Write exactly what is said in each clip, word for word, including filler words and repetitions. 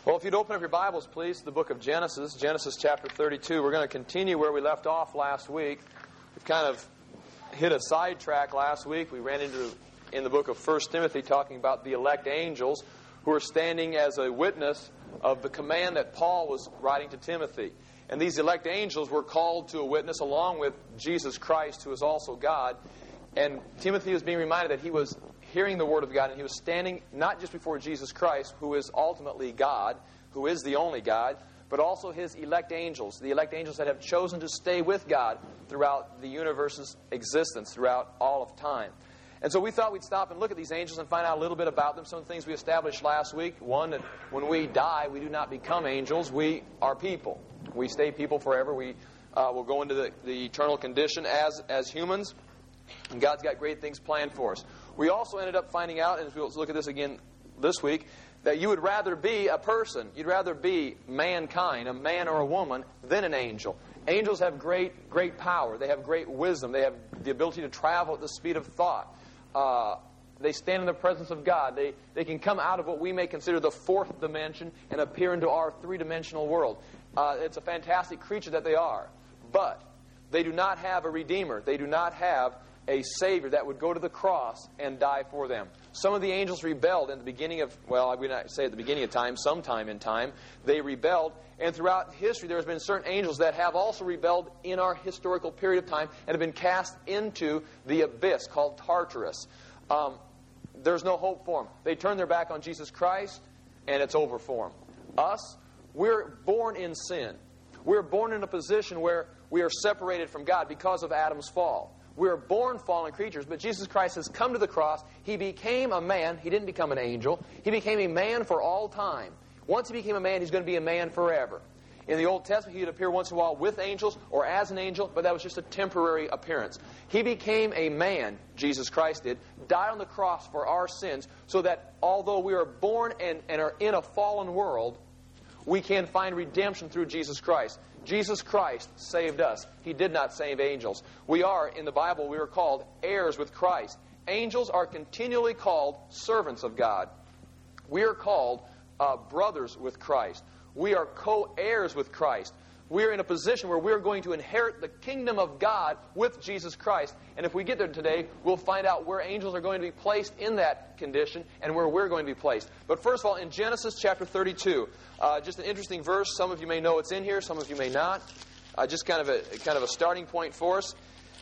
Well, if you'd open up your Bibles, please, to the book of Genesis, Genesis chapter thirty-two. We're going to continue where we left off last week. We've kind of hit a sidetrack last week. We ran into, in the book of First Timothy, talking about the elect angels who are standing as a witness of the command that Paul was writing to Timothy. And these elect angels were called to a witness along with Jesus Christ, who is also God. And Timothy was being reminded that he was hearing the Word of God, and he was standing not just before Jesus Christ, who is ultimately God, who is the only God, but also His elect angels, the elect angels that have chosen to stay with God throughout the universe's existence, throughout all of time. And so we thought we'd stop and look at these angels and find out a little bit about them. Some things we established last week. One, that when we die, we do not become angels. We are people. We stay people forever. We uh, will go into the, the eternal condition as, as humans. And God's got great things planned for us. We also ended up finding out, and we'll look at this again this week, that you would rather be a person, you'd rather be mankind, a man or a woman, than an angel. Angels have great, great power. They have great wisdom. They have the ability to travel at the speed of thought. Uh, they stand in the presence of God. They, they can come out of what we may consider the fourth dimension and appear into our three-dimensional world. Uh, it's a fantastic creature that they are. But they do not have a Redeemer. They do not have a Savior that would go to the cross and die for them. Some of the angels rebelled in the beginning of, well, I would not say at the beginning of time, sometime in time, they rebelled. And throughout history, there has been certain angels that have also rebelled in our historical period of time and have been cast into the abyss called Tartarus. Um, there's no hope for them. They turn their back on Jesus Christ, and it's over for them. Us, we're born in sin. We're born in a position where we are separated from God because of Adam's fall. We are born fallen creatures, but Jesus Christ has come to the cross. He became a man. He didn't become an angel. He became a man for all time. Once he became a man, he's going to be a man forever. In the Old Testament, he would appear once in a while with angels or as an angel, but that was just a temporary appearance. He became a man, Jesus Christ did, died on the cross for our sins, so that although we are born and, and are in a fallen world, we can find redemption through Jesus Christ. Jesus Christ saved us. He did not save angels. We are, in the Bible, we are called heirs with Christ. Angels are continually called servants of God. We are called uh, brothers with Christ. We are co-heirs with Christ. We are in a position where we're going to inherit the kingdom of God with Jesus Christ. And if we get there today, we'll find out where angels are going to be placed in that condition and where we're going to be placed. But first of all, in Genesis chapter thirty-two, uh, just an interesting verse. Some of you may know it's in here, some of you may not. Uh, just kind of a kind of a starting point for us.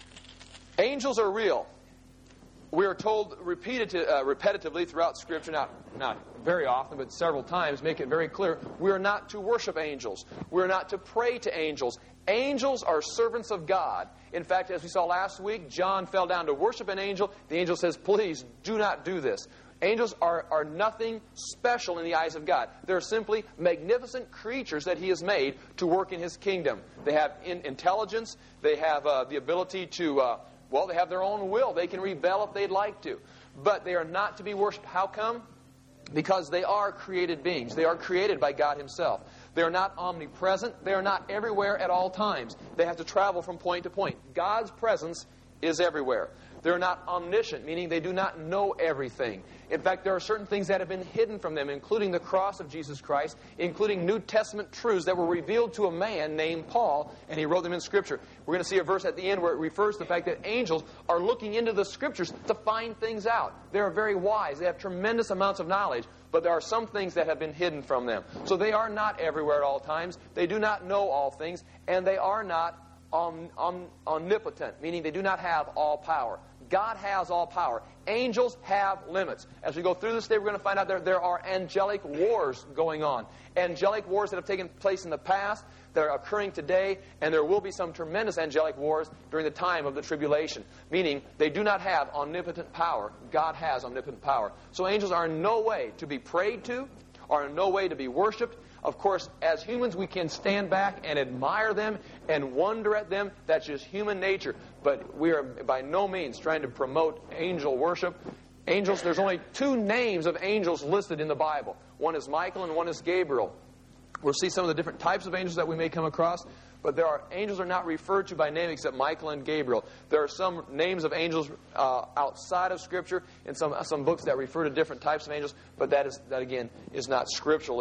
Angels are real. We are told repeated to, uh, repetitively throughout Scripture, not, not very often, but several times, make it very clear, we are not to worship angels. We are not to pray to angels. Angels are servants of God. In fact, as we saw last week, John fell down to worship an angel. The angel says, please do not do this. Angels are, are nothing special in the eyes of God. They're simply magnificent creatures that He has made to work in His kingdom. They have in, intelligence. They have uh, the ability to... Uh, Well, they have their own will. They can rebel if they'd like to. But they are not to be worshipped. How come? Because they are created beings. They are created by God Himself. They are not omnipresent. They are not everywhere at all times. They have to travel from point to point. God's presence is everywhere. They're not omniscient, meaning they do not know everything. In fact, there are certain things that have been hidden from them, including the cross of Jesus Christ, including New Testament truths that were revealed to a man named Paul, and he wrote them in Scripture. We're going to see a verse at the end where it refers to the fact that angels are looking into the Scriptures to find things out. They are very wise. They have tremendous amounts of knowledge, but there are some things that have been hidden from them. So they are not everywhere at all times. They do not know all things, and they are not Om, om, omnipotent, meaning they do not have all power. God has all power. Angels have limits. As we go through this today, we're going to find out there, there are angelic wars going on. Angelic wars that have taken place in the past, that are occurring today, and there will be some tremendous angelic wars during the time of the tribulation. Meaning, they do not have omnipotent power. God has omnipotent power. So angels are in no way to be prayed to, are in no way to be worshipped. Of course, as humans, we can stand back and admire them and wonder at them. That's just human nature. But we are by no means trying to promote angel worship. Angels, there's only two names of angels listed in the Bible. One is Michael and one is Gabriel. We'll see some of the different types of angels that we may come across. But there are angels are not referred to by name except Michael and Gabriel. There are some names of angels uh, outside of Scripture in some some books that refer to different types of angels. But that is that again is not scripturally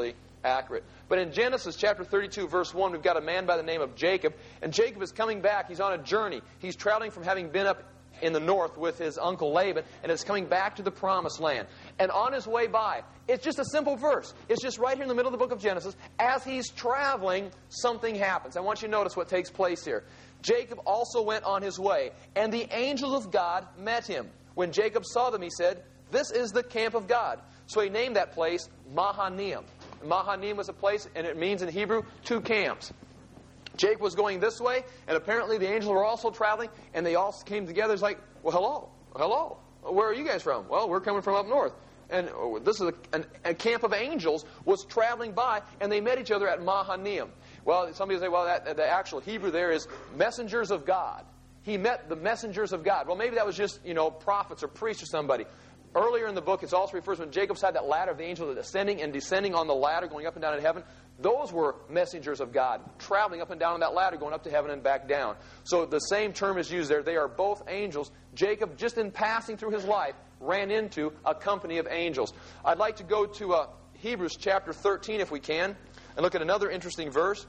accurate. But in Genesis chapter thirty-two, verse one, we've got a man by the name of Jacob. And Jacob is coming back. He's on a journey. He's traveling from having been up in the north with his uncle Laban, and is coming back to the promised land. And on his way by, it's just a simple verse. It's just right here in the middle of the book of Genesis. As he's traveling, something happens. I want you to notice what takes place here. Jacob also went on his way, and the angels of God met him. When Jacob saw them, he said, "This is the camp of God." So he named that place Mahanaim. Mahanaim was a place, and it means in Hebrew, two camps. Jacob was going this way, and apparently the angels were also traveling, and they all came together. It's like, well, hello, hello. Where are you guys from? Well, we're coming from up north. And this is a, an, a camp of angels was traveling by, and they met each other at Mahanaim. Well, somebody will say, well, that, the actual Hebrew there is messengers of God. He met the messengers of God. Well, maybe that was just, you know, prophets or priests or somebody. Earlier in the book, it also refers when Jacob's had that ladder of the angels ascending and descending on the ladder, going up and down in heaven. Those were messengers of God, traveling up and down on that ladder, going up to heaven and back down. So the same term is used there. They are both angels. Jacob, just in passing through his life, ran into a company of angels. I'd like to go to uh, Hebrews chapter thirteen, if we can, and look at another interesting verse.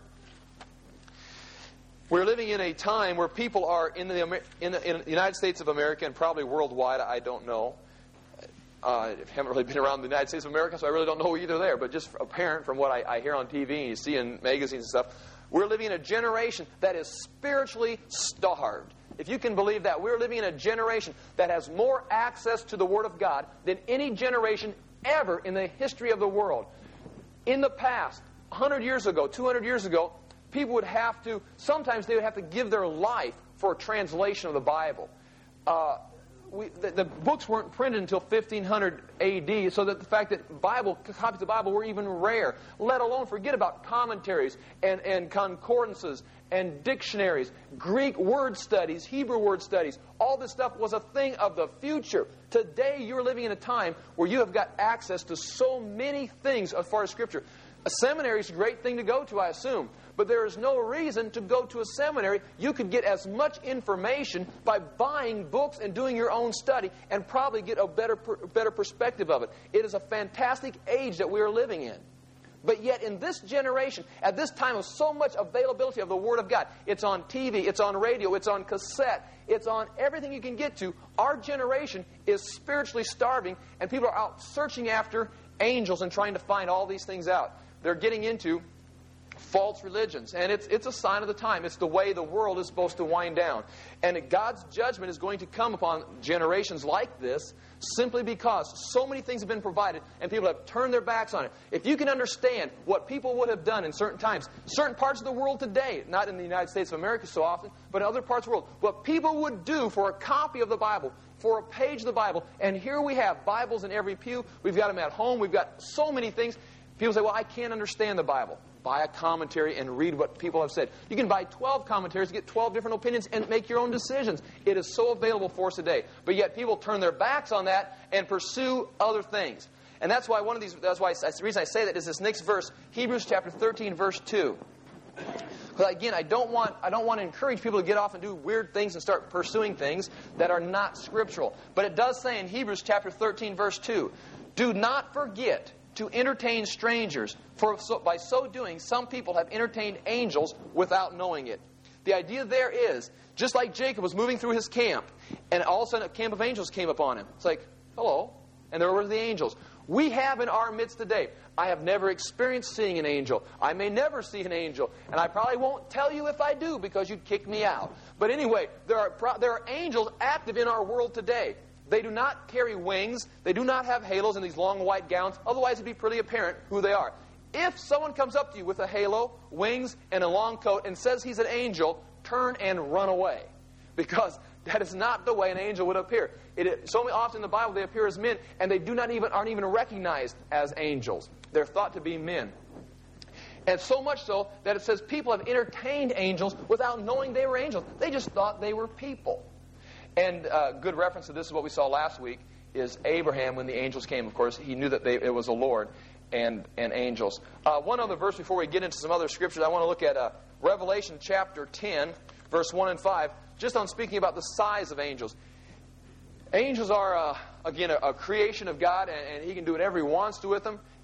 We're living in a time where people are in the, in the, in the United States of America, and probably worldwide, I don't know. Uh, I haven't really been around the United States of America, so I really don't know either there. But just apparent from what I, I hear on T V and you see in magazines and stuff, we're living in a generation that is spiritually starved. If you can believe that, we're living in a generation that has more access to the Word of God than any generation ever in the history of the world. In the past, one hundred years ago, two hundred years ago, people would have to, sometimes they would have to give their life for a translation of the Bible. Uh, We, the, the books weren't printed until fifteen hundred A D, so that the fact that Bible copies of the Bible were even rare. Let alone forget about commentaries and, and concordances and dictionaries, Greek word studies, Hebrew word studies. All this stuff was a thing of the future. Today, you're living in a time where you have got access to so many things as far as Scripture. A seminary is a great thing to go to, I assume. But there is no reason to go to a seminary. You could get as much information by buying books and doing your own study and probably get a better, better perspective of it. It is a fantastic age that we are living in. But yet in this generation, at this time of so much availability of the Word of God, it's on T V, it's on radio, it's on cassette, it's on everything you can get to. Our generation is spiritually starving, and people are out searching after angels and trying to find all these things out. They're getting into false religions. And it's it's a sign of the time. It's the way the world is supposed to wind down. And God's judgment is going to come upon generations like this simply because so many things have been provided and people have turned their backs on it. If you can understand what people would have done in certain times, certain parts of the world today, not in the United States of America so often, but in other parts of the world, what people would do for a copy of the Bible, for a page of the Bible, and here we have Bibles in every pew. We've got them at home. We've got so many things. People say, well, I can't understand the Bible. Buy a commentary and read what people have said. You can buy twelve commentaries, get twelve different opinions, and make your own decisions. It is so available for us today. But yet people turn their backs on that and pursue other things. And that's why one of these, that's why the reason I say that is this next verse, Hebrews chapter thirteen, verse two. Because again, I don't want I don't want to encourage people to get off and do weird things and start pursuing things that are not scriptural. But it does say in Hebrews chapter thirteen, verse two, do not forget to entertain strangers, for so, by so doing, some people have entertained angels without knowing it. The idea there is, just like Jacob was moving through his camp, and all of a sudden a camp of angels came upon him. It's like, hello, and there were the angels. We have in our midst today, I have never experienced seeing an angel. I may never see an angel, and I probably won't tell you if I do because you'd kick me out. But anyway, there are there are angels active in our world today. They do not carry wings. They do not have halos and these long white gowns. Otherwise, it'd be pretty apparent who they are. If someone comes up to you with a halo, wings, and a long coat and says he's an angel, turn and run away. Because that is not the way an angel would appear. It, so often in the Bible, they appear as men, and they do not even aren't even recognized as angels. They're thought to be men. And so much so that it says people have entertained angels without knowing they were angels. They just thought they were people. And a uh, good reference to this is what we saw last week, is Abraham, when the angels came, of course, he knew that they, it was the Lord and, and angels. Uh, one other verse before we get into some other scriptures, I want to look at uh, Revelation chapter ten, verse one and five, just on speaking about the size of angels. Angels are, uh, again, a, a creation of God, and, and He can do whatever He wants to with them.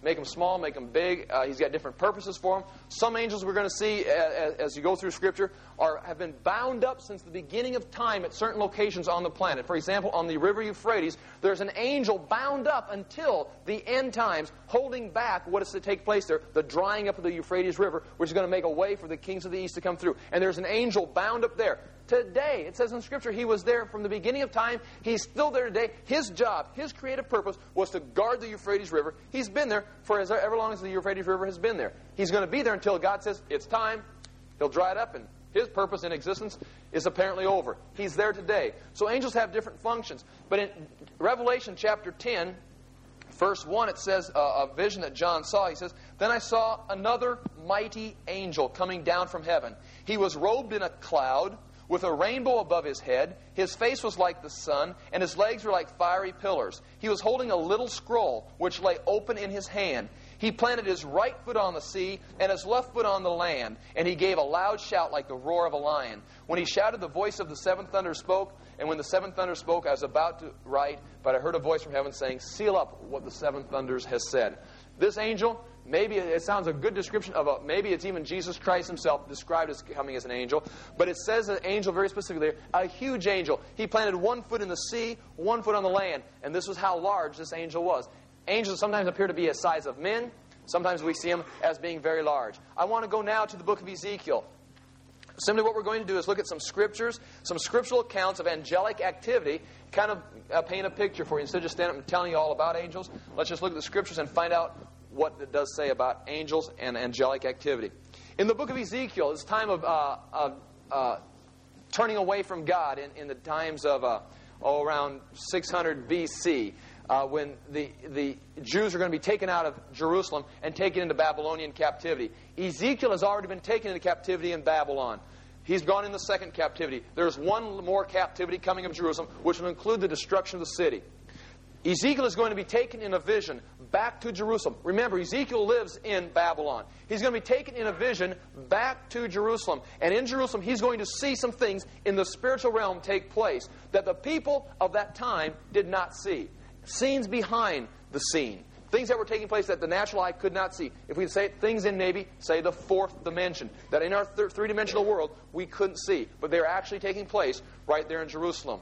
make them small, make them big. Uh, he's got different purposes for them. Some angels we're going to see as, as you go through Scripture are have been bound up since the beginning of time at certain locations on the planet. For example, on the river Euphrates, there's an angel bound up until the end times, holding back what is to take place there, the drying up of the Euphrates River, which is going to make a way for the kings of the east to come through. And there's an angel bound up there. Today, it says in Scripture, he was there from the beginning of time. He's still there today. His job, his creative purpose was to guard the Euphrates River. He's been there for as ever long as the Euphrates River has been there. He's going to be there until God says, it's time. He'll dry it up, and his purpose in existence is apparently over. He's there today. So angels have different functions. But in Revelation chapter ten, verse one, it says uh, a vision that John saw. He says, "Then I saw another mighty angel coming down from heaven. He was robed in a cloud, with a rainbow above his head. His face was like the sun, and his legs were like fiery pillars. He was holding a little scroll, which lay open in his hand. He planted his right foot on the sea, and his left foot on the land, and he gave a loud shout like the roar of a lion. When he shouted, the voice of the seventh thunder spoke, and when the seventh thunder spoke, I was about to write, but I heard a voice from heaven saying, 'Seal up what the seventh thunders has said.'" This angel, maybe it sounds a good description of a, maybe it's even Jesus Christ himself described as coming as an angel, but it says an angel very specifically, a huge angel. He planted one foot in the sea, one foot on the land, and this was how large this angel was. Angels sometimes appear to be the size of men. Sometimes we see them as being very large. I want to go now to the book of Ezekiel. Simply what we're going to do is look at some scriptures, some scriptural accounts of angelic activity, kind of uh, paint a picture for you. Instead of just standing up and telling you all about angels, let's just look at the scriptures and find out what it does say about angels and angelic activity. In the book of Ezekiel, it's time of uh, uh, uh, turning away from God in, in the times of uh, oh, around six hundred B C, uh, when the, the Jews are going to be taken out of Jerusalem and taken into Babylonian captivity. Ezekiel has already been taken into captivity in Babylon. He's gone in the second captivity. There's one more captivity coming of Jerusalem, which will include the destruction of the city. Ezekiel is going to be taken in a vision back to Jerusalem. Remember, Ezekiel lives in Babylon. He's going to be taken in a vision back to Jerusalem. And in Jerusalem, he's going to see some things in the spiritual realm take place that the people of that time did not see. Scenes behind the scene. Things that were taking place that the natural eye could not see. If we say things in maybe, say, the fourth dimension, that in our th- three-dimensional world we couldn't see. But they're actually taking place right there in Jerusalem.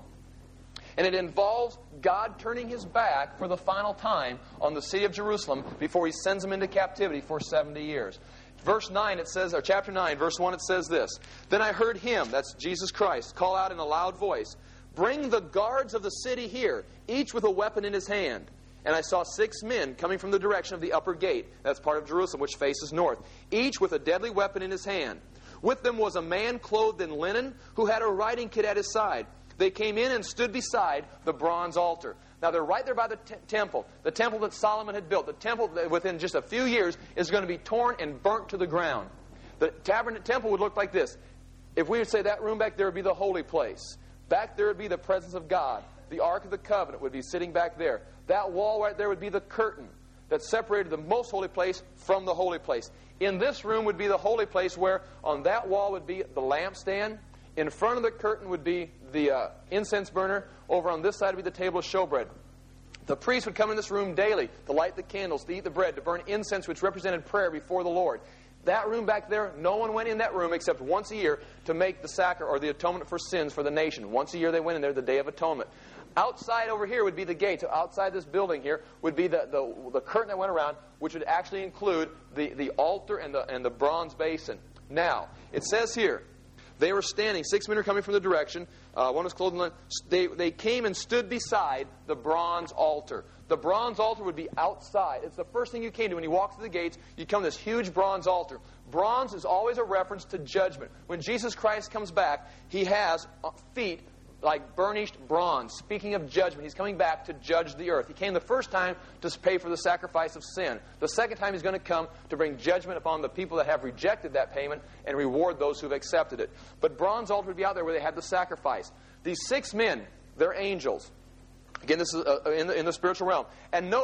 And it involves God turning his back for the final time on the city of Jerusalem before he sends them into captivity for seventy years. Verse nine, it says, or chapter nine, verse one, it says this. "Then I heard him," that's Jesus Christ, "call out in a loud voice, 'Bring the guards of the city here, each with a weapon in his hand.' And I saw six men coming from the direction of the upper gate," that's part of Jerusalem, which faces north, "each with a deadly weapon in his hand. With them was a man clothed in linen who had a writing kit at his side. They came in and stood beside the bronze altar." Now they're right there by the t- temple, the temple that Solomon had built. The temple that within just a few years is going to be torn and burnt to the ground. The tabernacle temple would look like this. If we would say that room back there would be the holy place. Back there would be the presence of God. The Ark of the Covenant would be sitting back there. That wall right there would be the curtain that separated the most holy place from the holy place. In this room would be the holy place, where on that wall would be the lampstand. In front of the curtain would be the uh, incense burner. Over on this side would be the table of showbread. The priest would come in this room daily to light the candles, to eat the bread, to burn incense, which represented prayer before the Lord. That room back there, no one went in that room except once a year to make the sacrament or the atonement for sins for the nation. Once a year they went in there, the Day of Atonement. Outside over here would be the gate. So outside this building here would be the, the, the curtain that went around, which would actually include the, the altar and the, and the bronze basin. Now, it says here, they were standing. Six men are coming from the direction. Uh, one was clothed in linen. They, they came and stood beside the bronze altar. The bronze altar would be outside. It's the first thing you came to. When you walk through the gates, you come to this huge bronze altar. Bronze is always a reference to judgment. When Jesus Christ comes back, he has feet like burnished bronze. Speaking of judgment, he's coming back to judge the earth. He came the first time to pay for the sacrifice of sin. The second time he's going to come to bring judgment upon the people that have rejected that payment and reward those who have accepted it. But bronze altar would be out there where they had the sacrifice. These six men, they're angels. Again, this is uh, in, the, in the spiritual realm. And notice,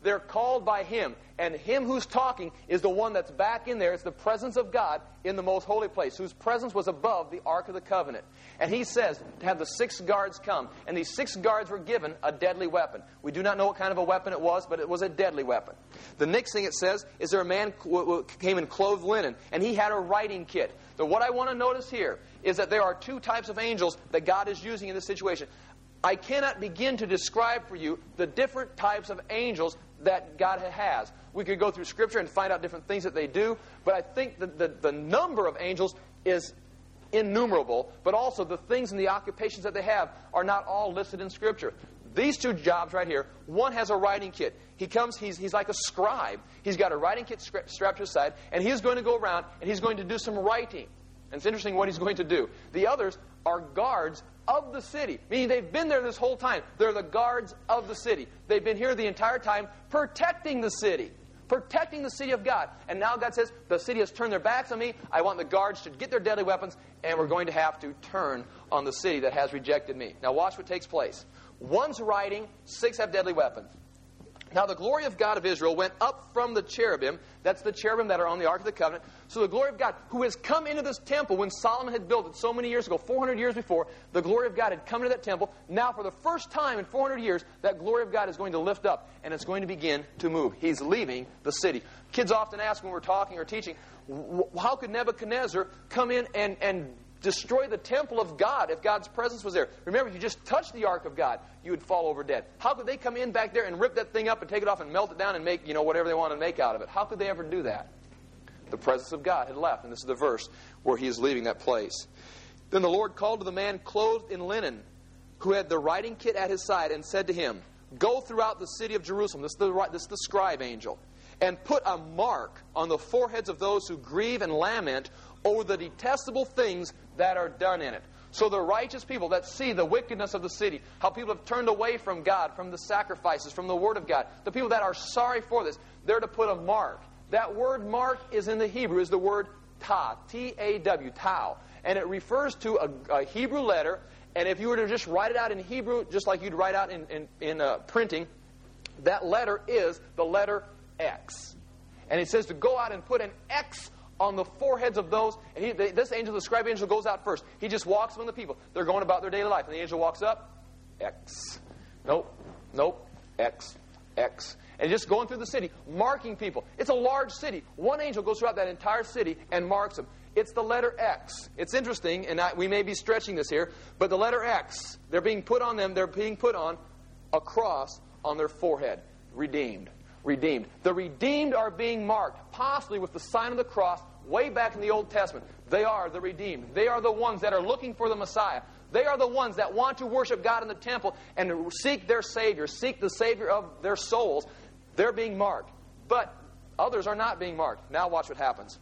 They're called by Him. And Him who's talking is the one that's back in there. It's the presence of God in the most holy place, whose presence was above the Ark of the Covenant. And He says to have the six guards come. And these six guards were given a deadly weapon. We do not know what kind of a weapon it was, but it was a deadly weapon. The next thing it says is there a man who came in clothed linen, and he had a writing kit. So what I want to notice here is that there are two types of angels that God is using in this situation. I cannot begin to describe for you the different types of angels that God has. We could go through Scripture and find out different things that they do, but I think that the, the number of angels is innumerable, but also the things and the occupations that they have are not all listed in Scripture. These two jobs right here, one has a writing kit. He comes, he's, he's like a scribe. He's got a writing kit strapped to his side, and he's going to go around and he's going to do some writing. And it's interesting what he's going to do. The others are guards of the city, meaning they've been there this whole time. They're the guards of the city. They've been here the entire time protecting the city, protecting the city of God. And now God says, the city has turned their backs on me. I want the guards to get their deadly weapons, and we're going to have to turn on the city that has rejected me. Now watch what takes place. One's writing, six have deadly weapons. Now the glory of God of Israel went up from the cherubim. That's the cherubim that are on the Ark of the Covenant. So the glory of God, who has come into this temple when Solomon had built it so many years ago, four hundred years before, the glory of God had come into that temple. Now for the first time in four hundred years, that glory of God is going to lift up, and it's going to begin to move. He's leaving the city. Kids often ask when we're talking or teaching, how could Nebuchadnezzar come in and, and destroy the temple of God if God's presence was there? Remember, if you just touched the Ark of God, you would fall over dead. How could they come in back there and rip that thing up and take it off and melt it down and make, you know, whatever they want to make out of it? How could they ever do that? The presence of God had left, and this is the verse where he is leaving that place. Then the Lord called to the man clothed in linen, who had the writing kit at his side, and said to him, go throughout the city of Jerusalem, this is the, this is the scribe angel, and put a mark on the foreheads of those who grieve and lament over the detestable things that are done in it. So the righteous people that see the wickedness of the city, how people have turned away from God, from the sacrifices, from the Word of God, the people that are sorry for this, they're to put a mark. That word mark is in the Hebrew, is the word ta, T A W, tau. And it refers to a, a Hebrew letter, and if you were to just write it out in Hebrew, just like you'd write out in, in, in uh, printing, that letter is the letter X. And it says to go out and put an X on the foreheads of those, and he, they, this angel, the scribe angel, goes out first. He just walks among the people. They're going about their daily life, and the angel walks up, X. Nope, nope, X, X. And just going through the city, marking people. It's a large city. One angel goes throughout that entire city and marks them. It's the letter X. It's interesting, and I, we may be stretching this here, but the letter X, they're being put on them, they're being put on a cross on their forehead. Redeemed. Redeemed. The redeemed are being marked, possibly with the sign of the cross, way back in the Old Testament. They are the redeemed. They are the ones that are looking for the Messiah. They are the ones that want to worship God in the temple and seek their Savior, seek the Savior of their souls. They're being marked. But others are not being marked. Now watch what happens.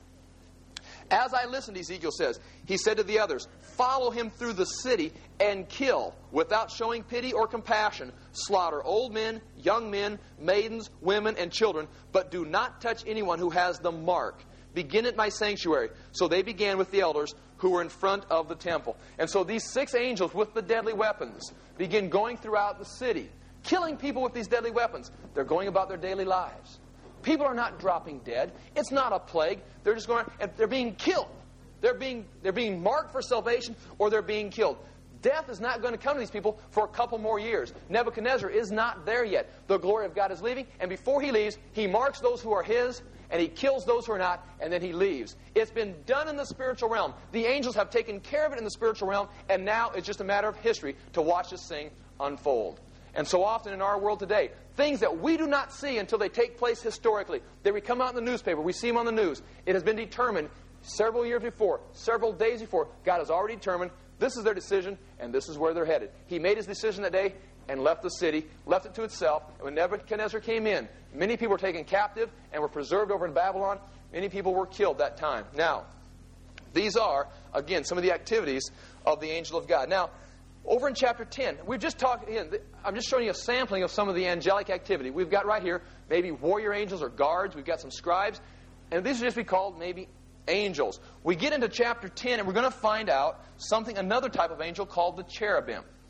As I listened, Ezekiel says, he said to the others, follow him through the city and kill, without showing pity or compassion. Slaughter old men, young men, maidens, women, and children, but do not touch anyone who has the mark. Begin at my sanctuary. So they began with the elders who were in front of the temple. And so these six angels with the deadly weapons begin going throughout the city, killing people with these deadly weapons. They're going about their daily lives. People are not dropping dead. It's not a plague. They're just going, and they're being killed. They're being, they're being marked for salvation, or they're being killed. Death is not going to come to these people for a couple more years. Nebuchadnezzar is not there yet. The glory of God is leaving, and before he leaves, he marks those who are his, and he kills those who are not, and then he leaves. It's been done in the spiritual realm. The angels have taken care of it in the spiritual realm, and now it's just a matter of history to watch this thing unfold. And so often in our world today, things that we do not see until they take place historically, they come out in the newspaper, we see them on the news. It has been determined several years before, several days before. God has already determined this is their decision, and this is where they're headed. He made his decision that day and left the city, left it to itself. And when Nebuchadnezzar came in, many people were taken captive and were preserved over in Babylon. Many people were killed that time. Now, these are, again, some of the activities of the angel of God. Now, over in chapter ten, we've just talked, again, I'm just showing you a sampling of some of the angelic activity. We've got right here maybe warrior angels or guards. We've got some scribes. And these would just be called maybe angels. We get into chapter ten, and we're going to find out something, another type of angel called the cherubim.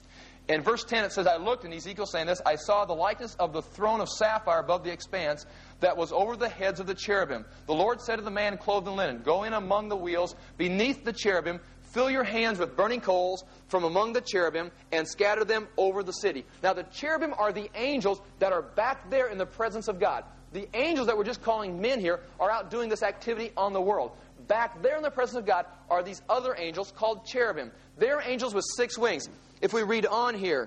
In verse ten it says, I looked, and Ezekiel saying this, I saw the likeness of the throne of sapphire above the expanse that was over the heads of the cherubim. The Lord said to the man clothed in linen, go in among the wheels beneath the cherubim, fill your hands with burning coals from among the cherubim, and scatter them over the city. Now the cherubim are the angels that are back there in the presence of God. The angels that we're just calling men here are out doing this activity on the world. Back there in the presence of God are these other angels called cherubim. They're angels with six wings. If we read on here,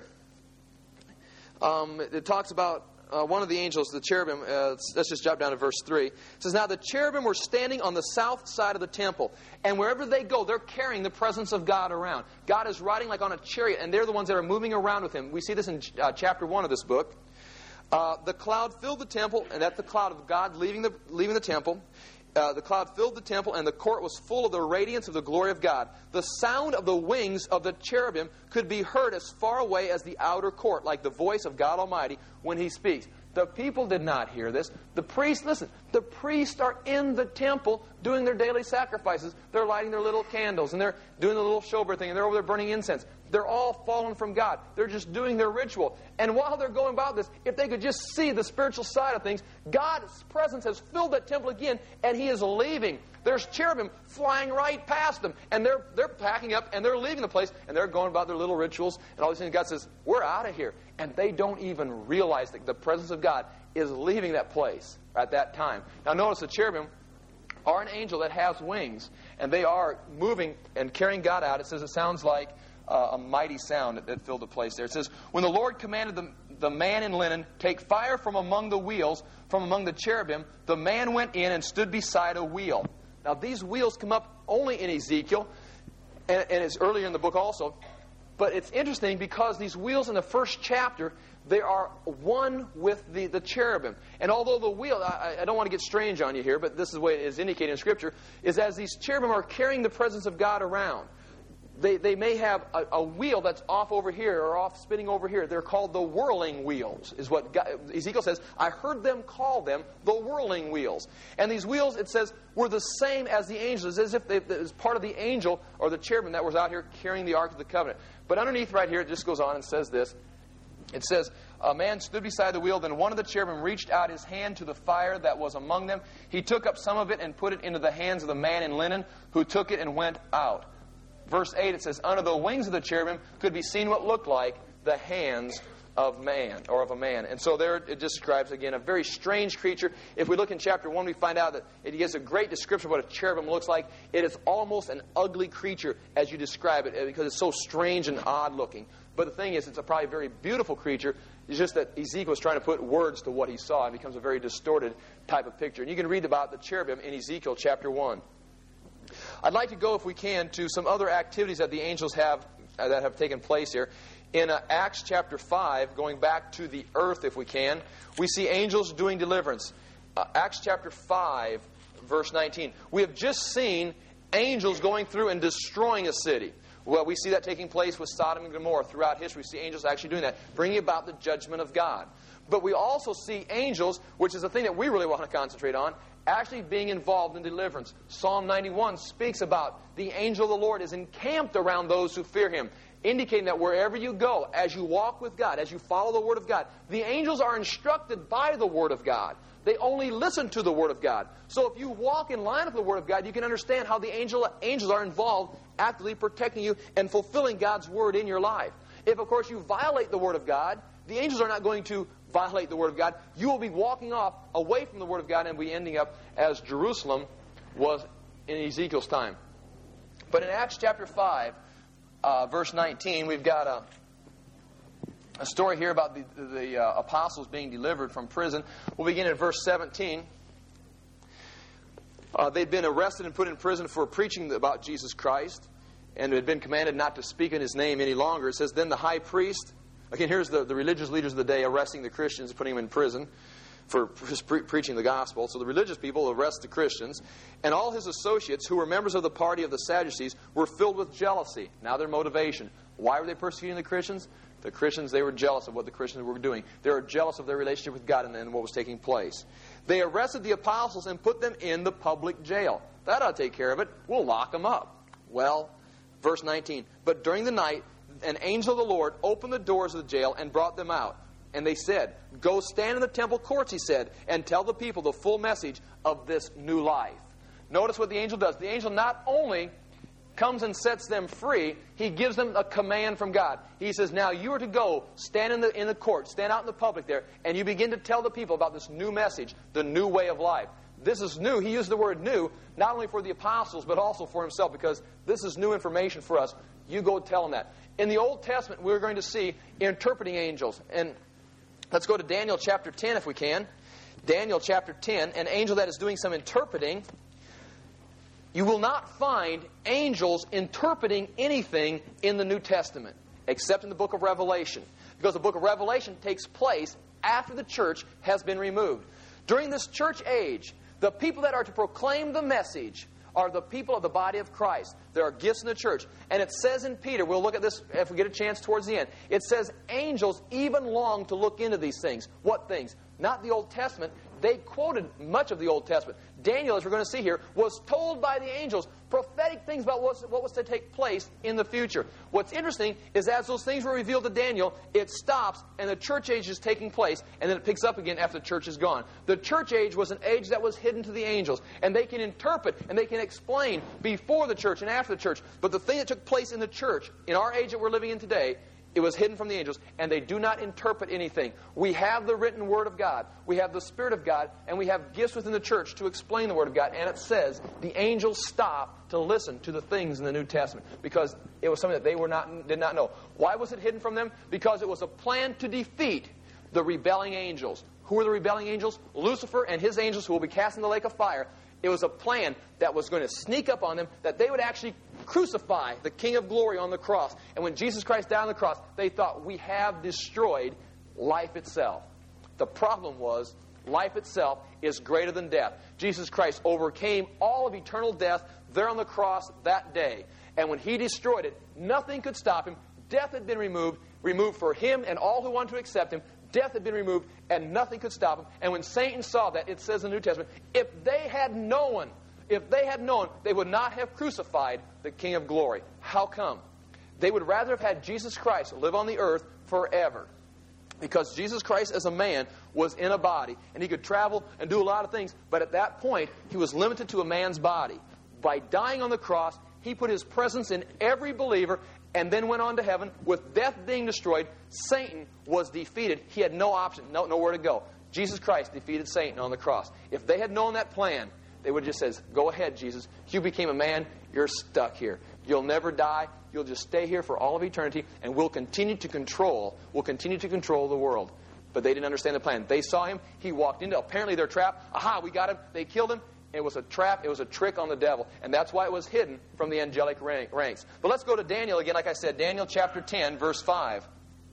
um, it talks about uh, one of the angels, the cherubim. Uh, let's, let's just jump down to verse three. It says, now the cherubim were standing on the south side of the temple, and wherever they go, they're carrying the presence of God around. God is riding like on a chariot, and they're the ones that are moving around with Him. We see this in uh, chapter one of this book. Uh, the cloud filled the temple, and that's the cloud of God leaving the, leaving the temple. Uh, the cloud filled the temple, and the court was full of the radiance of the glory of God. The sound of the wings of the cherubim could be heard as far away as the outer court, like the voice of God Almighty when He speaks. The people did not hear this. The priests, listen, the priests are in the temple doing their daily sacrifices. They're lighting their little candles, and they're doing the little showbread thing, and they're over there burning incense. They're all fallen from God. They're just doing their ritual. And while they're going about this, if they could just see the spiritual side of things, God's presence has filled that temple again, and He is leaving. There's cherubim flying right past them, and they're they're packing up, and they're leaving the place, and they're going about their little rituals, and all these things. God says, we're out of here. And they don't even realize that the presence of God is leaving that place at that time. Now notice the cherubim are an angel that has wings, and they are moving and carrying God out. It says it sounds like uh, a mighty sound that, that filled the place there. It says, when the Lord commanded the, the man in linen, take fire from among the wheels, from among the cherubim, the man went in and stood beside a wheel. Now these wheels come up only in Ezekiel, and, and it's earlier in the book also. But it's interesting because these wheels in the first chapter, they are one with the, the cherubim. And although the wheel, I, I don't want to get strange on you here, but this is the way it is indicated in Scripture, is as these cherubim are carrying the presence of God around, they, they may have a, a wheel that's off over here or off spinning over here. They're called the whirling wheels, is what God, Ezekiel says. I heard them call them the whirling wheels. And these wheels, it says, were the same as the angels, as if they, it was part of the angel or the cherubim that was out here carrying the Ark of the Covenant. But underneath right here, it just goes on and says this. It says, a man stood beside the wheel, then one of the cherubim reached out his hand to the fire that was among them. He took up some of it and put it into the hands of the man in linen, who took it and went out. Verse eight, it says, under the wings of the cherubim could be seen what looked like the hands of man, or of a man. And so there it describes, again, a very strange creature. If we look in chapter one, we find out that it gives a great description of what a cherubim looks like. It is almost an ugly creature as you describe it, because it's so strange and odd looking. But the thing is, it's a probably very beautiful creature. It's just that Ezekiel was trying to put words to what he saw. It becomes a very distorted type of picture. And you can read about the cherubim in Ezekiel chapter one. I'd like to go, if we can, to some other activities that the angels have uh, that have taken place here. In uh, Acts chapter five, going back to the earth if we can, we see angels doing deliverance. Uh, Acts chapter five, verse nineteen. We have just seen angels going through and destroying a city. Well, we see that taking place with Sodom and Gomorrah throughout history. We see angels actually doing that, bringing about the judgment of God. But we also see angels, which is the thing that we really want to concentrate on, actually being involved in deliverance. Psalm ninety-one speaks about the angel of the Lord is encamped around those who fear Him, indicating that wherever you go, as you walk with God, as you follow the Word of God, the angels are instructed by the Word of God. They only listen to the Word of God. So if you walk in line with the Word of God, you can understand how the angel, angels are involved, actively protecting you and fulfilling God's Word in your life. If, of course, you violate the Word of God, the angels are not going to violate the Word of God. You will be walking off away from the Word of God and be ending up as Jerusalem was in Ezekiel's time. But in Acts chapter five, uh, verse nineteen, we've got a, a story here about the, the uh, apostles being delivered from prison. We'll begin at verse seventeen. Uh, they'd been arrested and put in prison for preaching about Jesus Christ, and had been commanded not to speak in His name any longer. It says, then the high priest... Again, here's the, the religious leaders of the day arresting the Christians and putting them in prison for pre- preaching the gospel. So the religious people arrest the Christians. And all his associates, who were members of the party of the Sadducees, were filled with jealousy. Now their motivation. Why were they persecuting the Christians? The Christians, they were jealous of what the Christians were doing. They were jealous of their relationship with God and, and what was taking place. They arrested the apostles and put them in the public jail. That ought to take care of it. We'll lock them up. Well, verse nineteen. But during the night, an angel of the Lord opened the doors of the jail and brought them out. And they said, "Go stand in the temple courts," he said, "and tell the people the full message of this new life." Notice what the angel does. The angel not only comes and sets them free, he gives them a command from God. He says, now you are to go, stand in the, in the court, stand out in the public there, and you begin to tell the people about this new message, the new way of life. This is new. He used the word new, not only for the apostles, but also for himself, because this is new information for us. You go tell them that. In the Old Testament, we're going to see interpreting angels. And let's go to Daniel chapter ten, if we can. Daniel chapter ten, an angel that is doing some interpreting. You will not find angels interpreting anything in the New Testament, except in the book of Revelation. Because the book of Revelation takes place after the church has been removed. During this church age, the people that are to proclaim the message are the people of the body of Christ. There are gifts in the church. And it says in Peter, we'll look at this if we get a chance towards the end, it says angels even long to look into these things. What things? Not the Old Testament. They quoted much of the Old Testament. Daniel, as we're going to see here, was told by the angels prophetic things about what was, what was to take place in the future. What's interesting is as those things were revealed to Daniel, it stops and the church age is taking place, and then it picks up again after the church is gone. The church age was an age that was hidden to the angels, and they can interpret and they can explain before the church and after the church. But the thing that took place in the church, in our age that we're living in today, it was hidden from the angels, and they do not interpret anything. We have the written Word of God. We have the Spirit of God, and we have gifts within the church to explain the Word of God. And it says the angels stopped to listen to the things in the New Testament because it was something that they were not did not know. Why was it hidden from them? Because it was a plan to defeat the rebelling angels. Who are the rebelling angels? Lucifer and his angels, who will be cast in the lake of fire. It was a plan that was going to sneak up on them, that they would actually crucify the King of Glory on the cross. And when Jesus Christ died on the cross, they thought, we have destroyed life itself. The problem was, life itself is greater than death. Jesus Christ overcame all of eternal death there on the cross that day. And when he destroyed it, nothing could stop him. Death had been removed, removed for him and all who wanted to accept him. Death had been removed, and nothing could stop him. And when Satan saw that, it says in the New Testament, if they had known, if they had known, they would not have crucified the King of Glory. How come? They would rather have had Jesus Christ live on the earth forever. Because Jesus Christ as a man was in a body, and he could travel and do a lot of things, but at that point, he was limited to a man's body. By dying on the cross, he put his presence in every believer, and then went on to heaven. With death being destroyed, Satan was defeated. He had no option, no, nowhere to go. Jesus Christ defeated Satan on the cross. If they had known that plan, they would have just said, go ahead, Jesus. You became a man. You're stuck here. You'll never die. You'll just stay here for all of eternity, and we'll continue to control, we'll continue to control the world. But they didn't understand the plan. They saw him. He walked into, apparently their trap. Aha, we got him. They killed him. It was a trap. It was a trick on the devil. And that's why it was hidden from the angelic ranks. But let's go to Daniel again. Like I said, Daniel chapter ten, verse five.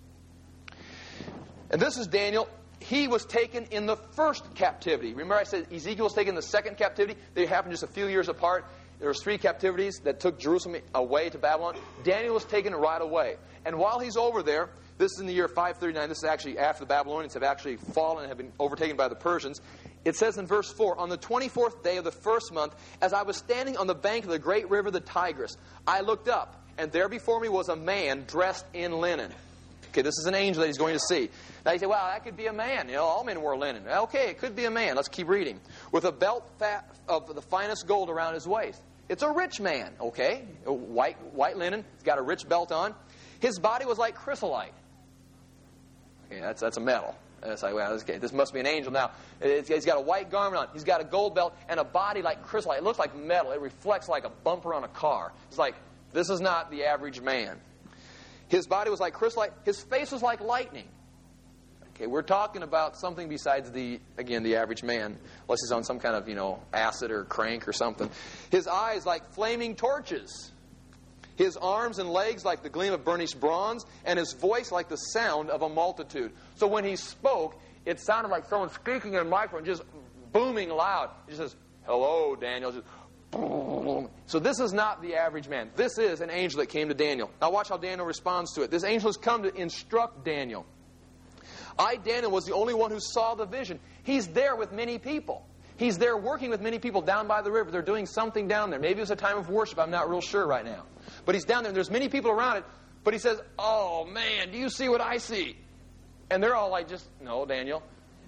And this is Daniel. He was taken in the first captivity. Remember I said Ezekiel was taken in the second captivity? They happened just a few years apart. There was three captivities that took Jerusalem away to Babylon. Daniel was taken right away. And while he's over there, this is in the year five thirty-nine. This is actually after the Babylonians have actually fallen and have been overtaken by the Persians. It says in verse four, on the twenty-fourth day of the first month, as I was standing on the bank of the great river, the Tigris, I looked up, and there before me was a man dressed in linen. Okay, this is an angel that he's going to see. Now you say, well, that could be a man. You know, all men wore linen. Okay, it could be a man. Let's keep reading. With a belt fat of the finest gold around his waist. It's a rich man, okay? White, white linen. He's got a rich belt on. His body was like chrysolite. Okay, that's, that's a metal. It's like, well, okay, this must be an angel. Now, it's, he's got a white garment on. He's got a gold belt and a body like chrysolite. It looks like metal. It reflects like a bumper on a car. It's like, this is not the average man. His body was like chrysolite. His face was like lightning. Okay, we're talking about something besides the, again, the average man, unless he's on some kind of, you know, acid or crank or something. His eyes like flaming torches. His arms and legs like the gleam of burnished bronze, and his voice like the sound of a multitude. So when he spoke, it sounded like someone speaking in a microphone, just booming loud. He says, hello, Daniel. Just boom. So this is not the average man. This is an angel that came to Daniel. Now watch how Daniel responds to it. This angel has come to instruct Daniel. I, Daniel, was the only one who saw the vision. He's there with many people. He's there working with many people down by the river. They're doing something down there. Maybe it was a time of worship. I'm not real sure right now. But he's down there, and there's many people around it. But he says, oh, man, do you see what I see? And they're all like, just, no, Daniel.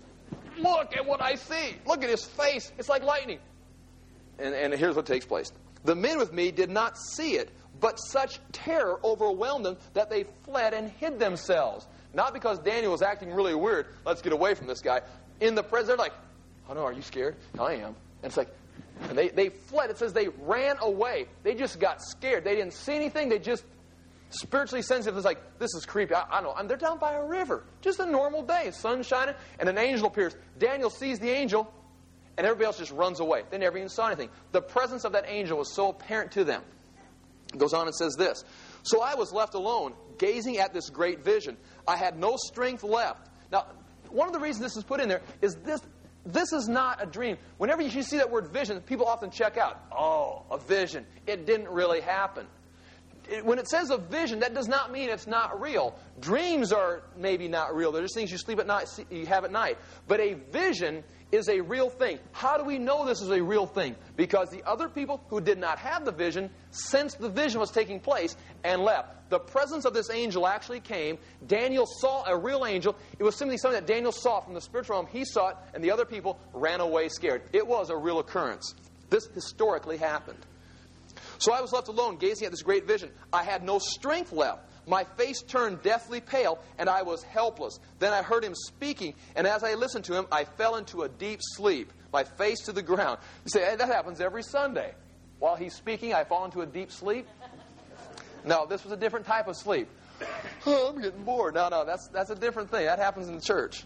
Look at what I see. Look at his face. It's like lightning. And, and here's what takes place. The men with me did not see it, but such terror overwhelmed them that they fled and hid themselves. Not because Daniel was acting really weird. Let's get away from this guy. In the presence, they're like, oh, no, are you scared? I am. And it's like, and they, they fled. It says they ran away. They just got scared. They didn't see anything. They just spiritually sensitive. It's like, this is creepy. I, I don't know. And they're down by a river. Just a normal day. Sun shining, and an angel appears. Daniel sees the angel, and everybody else just runs away. They never even saw anything. The presence of that angel was so apparent to them. It goes on and says this. So I was left alone, gazing at this great vision. I had no strength left. Now, one of the reasons this is put in there is this. This is not a dream. Whenever you see that word vision, people often check out. Oh, a vision. It didn't really happen. It, when it says a vision, that does not mean it's not real. Dreams are maybe not real. They're just things you sleep at night, you have at night. But a vision is a real thing. How do we know this is a real thing? Because the other people who did not have the vision sensed the vision was taking place and left. The presence of this angel actually came. Daniel saw a real angel. It was simply something that Daniel saw from the spiritual realm. He saw it, and the other people ran away scared. It was a real occurrence. This historically happened. So I was left alone, gazing at this great vision. I had no strength left. My face turned deathly pale, and I was helpless. Then I heard him speaking, and as I listened to him, I fell into a deep sleep, my face to the ground. You say, hey, that happens every Sunday. While he's speaking, I fall into a deep sleep? No, this was a different type of sleep. Oh, I'm getting bored. No, no, that's, that's a different thing. That happens in the church.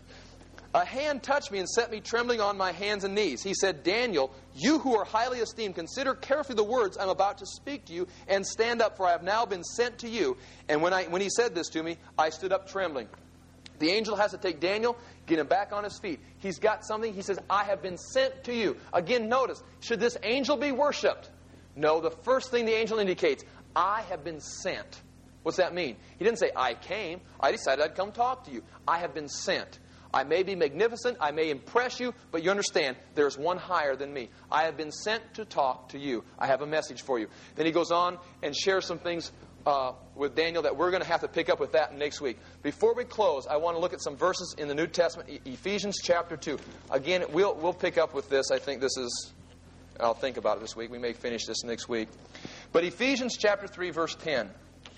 A hand touched me and set me trembling on my hands and knees. He said, Daniel, you who are highly esteemed, consider carefully the words I'm about to speak to you and stand up, for I have now been sent to you. And when I when he said this to me, I stood up trembling. The angel has to take Daniel, get him back on his feet. He's got something. He says, I have been sent to you. Again, notice, should this angel be worshipped? No, the first thing the angel indicates, I have been sent. What's that mean? He didn't say, I came. I decided I'd come talk to you. I have been sent. I may be magnificent, I may impress you, but you understand, there's one higher than me. I have been sent to talk to you. I have a message for you. Then he goes on and shares some things uh, with Daniel that we're going to have to pick up with that next week. Before we close, I want to look at some verses in the New Testament, e- Ephesians chapter two. Again, we'll, we'll pick up with this. I think this is, I'll think about it this week. We may finish this next week. But Ephesians chapter three, verse ten.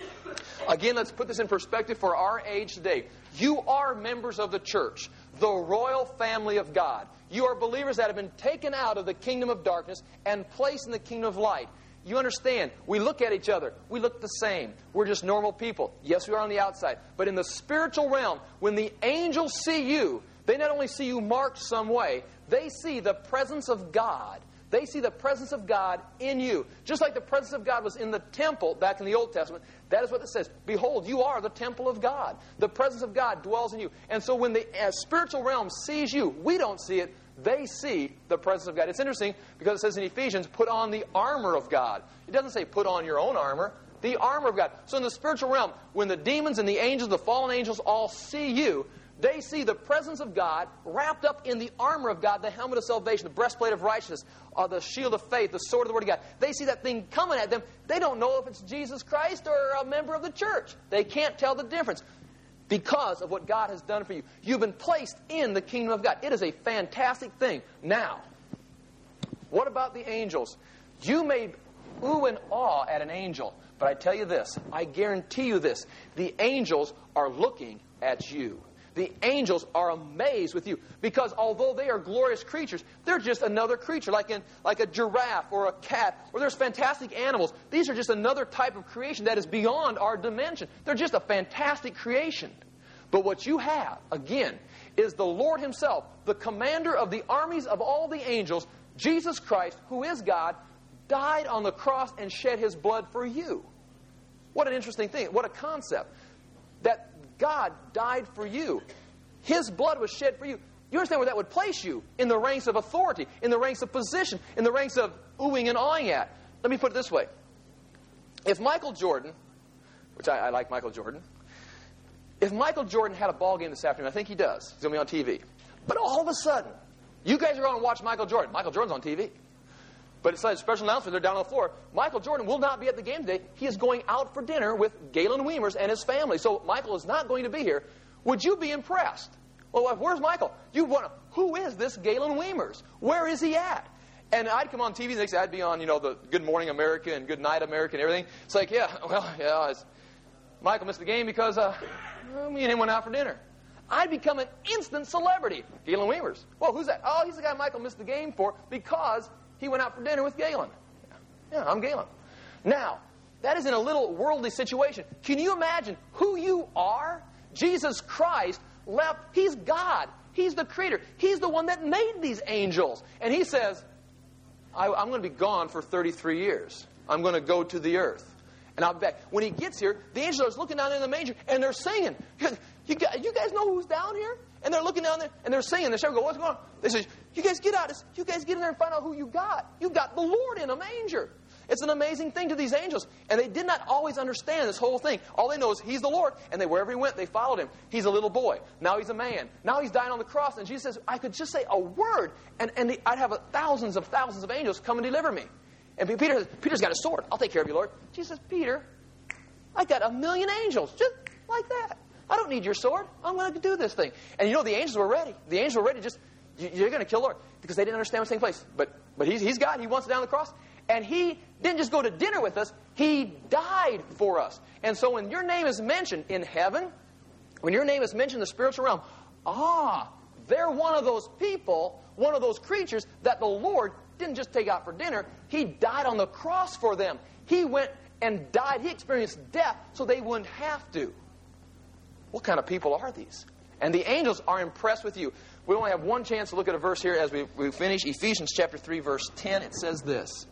Again, let's put this in perspective for our age today. You are members of the church, the royal family of God. You are believers that have been taken out of the kingdom of darkness and placed in the kingdom of light. You understand, we look at each other. We look the same. We're just normal people. Yes, we are on the outside. But in the spiritual realm, when the angels see you, they not only see you marked some way, they see the presence of God. They see the presence of God in you. Just like the presence of God was in the temple back in the Old Testament, that is what it says. Behold, you are the temple of God. The presence of God dwells in you. And so when the uh, spiritual realm sees you, we don't see it. They see the presence of God. It's interesting because it says in Ephesians, put on the armor of God. It doesn't say put on your own armor. The armor of God. So in the spiritual realm, when the demons and the angels, the fallen angels all see you, they see the presence of God wrapped up in the armor of God, the helmet of salvation, the breastplate of righteousness, uh, the shield of faith, the sword of the Word of God. They see that thing coming at them. They don't know if it's Jesus Christ or a member of the church. They can't tell the difference because of what God has done for you. You've been placed in the kingdom of God. It is a fantastic thing. Now, what about the angels? You may ooh and awe at an angel, but I tell you this, I guarantee you this, the angels are looking at you. The angels are amazed with you because although they are glorious creatures, they're just another creature, like in like a giraffe or a cat, or there's fantastic animals. These are just another type of creation that is beyond our dimension. They're just a fantastic creation. But what you have, again, is the Lord Himself, the commander of the armies of all the angels, Jesus Christ, who is God, died on the cross and shed His blood for you. What an interesting thing. What a concept. That God died for you. His blood was shed for you. You understand where that would place you? In the ranks of authority, in the ranks of position, in the ranks of oohing and awing at. Let me put it this way. If Michael Jordan, which I, I like Michael Jordan, if Michael Jordan had a ball game this afternoon, I think he does. He's going to be on T V. But all of a sudden, you guys are going to watch Michael Jordan. Michael Jordan's on T V. But it's like a special announcement. They're down on the floor. Michael Jordan will not be at the game today. He is going out for dinner with Galen Weimers and his family. So Michael is not going to be here. Would you be impressed? Well, where's Michael? You want to, who is this Galen Weimers? Where is he at? And I'd come on T V the next day. I'd be on, you know, the Good Morning America and Good Night America and everything. It's like, yeah, well, yeah, it's, Michael missed the game because uh, me and him went out for dinner. I'd become an instant celebrity. Galen Weimers. Well, who's that? Oh, he's the guy Michael missed the game for because he went out for dinner with Galen. Yeah, I'm Galen. Now, that is in a little worldly situation. Can you imagine who you are? Jesus Christ left. He's God. He's the creator. He's the one that made these angels. And he says, I, I'm going to be gone for thirty-three years. I'm going to go to the earth. And I'll be back. When he gets here, the angels are looking down in the manger, and they're singing. You guys, you guys know who's down here? And they're looking down there, and they're singing. The shepherds go, what's going on? They say, you guys get out. You guys get in there and find out who you got. You got the Lord in a manger. It's an amazing thing to these angels. And they did not always understand this whole thing. All they know is he's the Lord. And they, wherever he went, they followed him. He's a little boy. Now he's a man. Now he's dying on the cross. And Jesus says, I could just say a word, and, and the, I'd have a, thousands of thousands of angels come and deliver me. And Peter says, Peter's got a sword. I'll take care of you, Lord. Jesus says, Peter, I got a million angels, just like that. I don't need your sword. I'm going to do this thing. And you know, the angels were ready. The angels were ready to just, you're going to kill the Lord. Because they didn't understand what's taking place. But but he's, he's God. He wants it down the cross. And he didn't just go to dinner with us. He died for us. And so when your name is mentioned in heaven, when your name is mentioned in the spiritual realm, ah, they're one of those people, one of those creatures that the Lord didn't just take out for dinner. He died on the cross for them. He went and died. He experienced death so they wouldn't have to. What kind of people are these? And the angels are impressed with you. We only have one chance to look at a verse here as we, we finish. Ephesians chapter three, verse ten. It says this.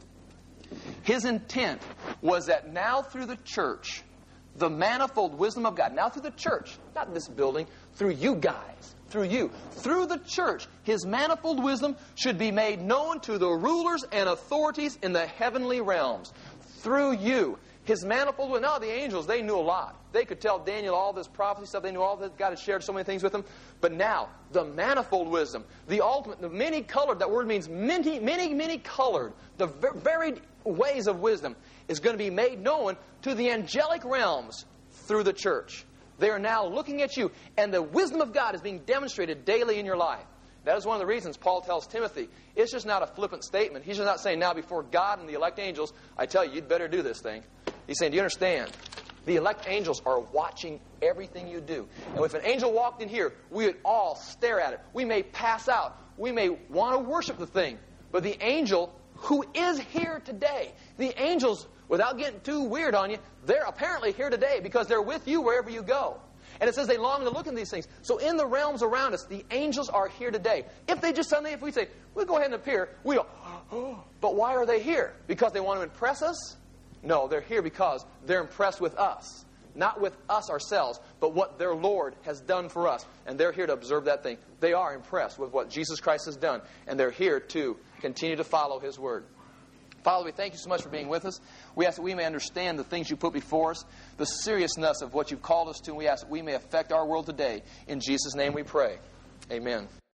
His intent was that now through the church, the manifold wisdom of God, now through the church, not this building, through you guys, through you, through the church, His manifold wisdom should be made known to the rulers and authorities in the heavenly realms. Through you. His manifold wisdom. Now, the angels, they knew a lot. They could tell Daniel all this prophecy stuff. They knew all that. God had shared so many things with them. But now, the manifold wisdom, the ultimate, the many-colored, that word means many, many, many-colored, the varied ways of wisdom is going to be made known to the angelic realms through the church. They are now looking at you, and the wisdom of God is being demonstrated daily in your life. That is one of the reasons Paul tells Timothy, it's just not a flippant statement. He's just not saying, now before God and the elect angels, I tell you, you'd better do this thing. He's saying, do you understand? The elect angels are watching everything you do. And if an angel walked in here, we would all stare at it. We may pass out. We may want to worship the thing. But the angel who is here today, the angels, without getting too weird on you, they're apparently here today because they're with you wherever you go. And it says they long to look at these things. So in the realms around us, the angels are here today. If they just suddenly, if we say, we'll go ahead and appear, we go, oh, but why are they here? Because they want to impress us? No, they're here because they're impressed with us. Not with us ourselves, but what their Lord has done for us. And they're here to observe that thing. They are impressed with what Jesus Christ has done. And they're here to continue to follow His Word. Father, we thank you so much for being with us. We ask that we may understand the things you put before us, the seriousness of what you've called us to, and we ask that we may affect our world today. In Jesus' name we pray. Amen.